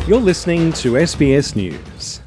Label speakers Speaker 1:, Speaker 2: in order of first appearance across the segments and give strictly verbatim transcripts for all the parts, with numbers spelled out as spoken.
Speaker 1: You're listening to S B S News.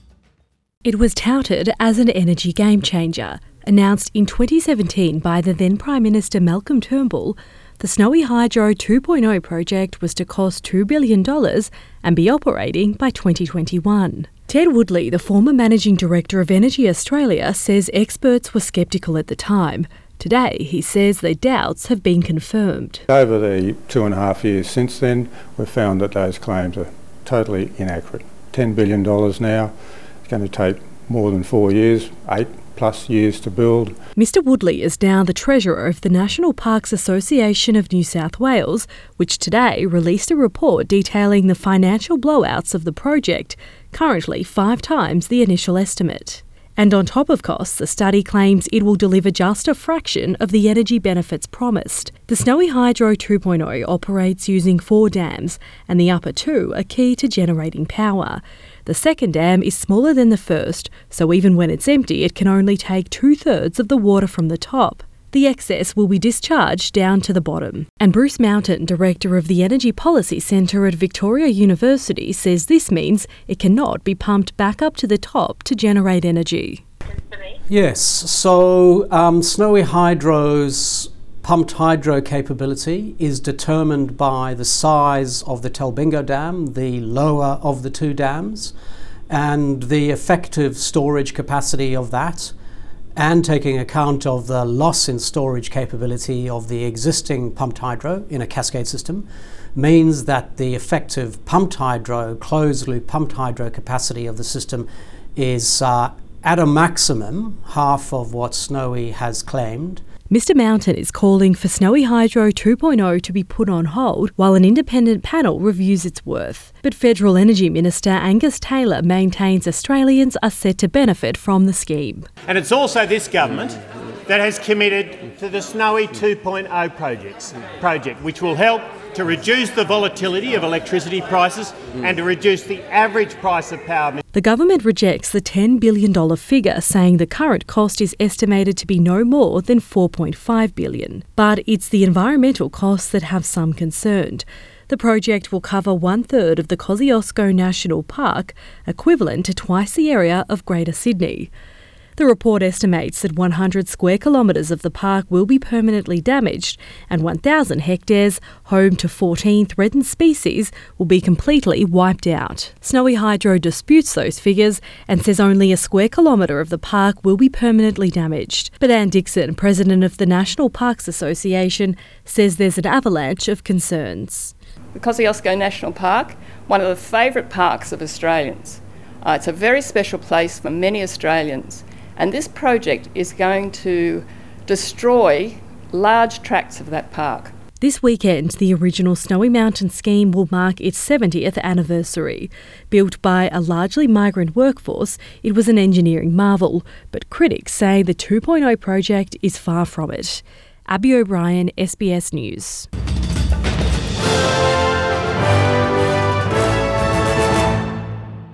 Speaker 2: It was touted as an energy game changer. Announced in twenty seventeen by the then Prime Minister Malcolm Turnbull, the Snowy Hydro two point oh project was to cost two billion dollars and be operating by twenty twenty-one. Ted Woodley, the former Managing Director of Energy Australia, says experts were sceptical at the time. Today, he says their doubts have been confirmed.
Speaker 3: Over the two and a half years since then, we've found that those claims are totally inaccurate. ten billion dollars now. It's going to take more than four years, eight plus years to build.
Speaker 2: Mister Woodley is now the Treasurer of the National Parks Association of New South Wales, which today released a report detailing the financial blowouts of the project, currently five times the initial estimate. And on top of costs, the study claims it will deliver just a fraction of the energy benefits promised. The Snowy Hydro two point oh operates using four dams, and the upper two are key to generating power. The second dam is smaller than the first, so even when it's empty, it can only take two-thirds of the water from the top. The excess will be discharged down to the bottom. And Bruce Mountain, Director of the Energy Policy Centre at Victoria University, says this means it cannot be pumped back up to the top to generate energy.
Speaker 4: Yes, so um, Snowy Hydro's pumped hydro capability is determined by the size of the Talbingo Dam, the lower of the two dams, and the effective storage capacity of that, and taking account of the loss in storage capability of the existing pumped hydro in a cascade system, means that the effective pumped hydro, closed loop pumped hydro capacity of the system is uh, at a maximum half of what Snowy has claimed.
Speaker 2: Mister Mountain is calling for Snowy Hydro two point oh to be put on hold while an independent panel reviews its worth. But Federal Energy Minister Angus Taylor maintains Australians are set to benefit from the scheme.
Speaker 5: And it's also this government that has committed to the Snowy two point oh projects, project, which will help to reduce the volatility of electricity prices and to reduce the average price of power.
Speaker 2: The government rejects the ten billion dollars figure, saying the current cost is estimated to be no more than four point five billion dollars. But it's the environmental costs that have some concern. The project will cover one-third of the Kosciuszko National Park, equivalent to twice the area of Greater Sydney. The report estimates that one hundred square kilometres of the park will be permanently damaged and one thousand hectares, home to fourteen threatened species, will be completely wiped out. Snowy Hydro disputes those figures and says only a square kilometre of the park will be permanently damaged. But Anne Dixon, President of the National Parks Association, says there's an avalanche of concerns.
Speaker 6: The Kosciuszko National Park, one of the favourite parks of Australians. Uh, it's a very special place for many Australians. And this project is going to destroy large tracts of that park.
Speaker 2: This weekend, the original Snowy Mountain scheme will mark its seventieth anniversary. Built by a largely migrant workforce, it was an engineering marvel, but critics say the two point oh project is far from it. Abby O'Brien, S B S News.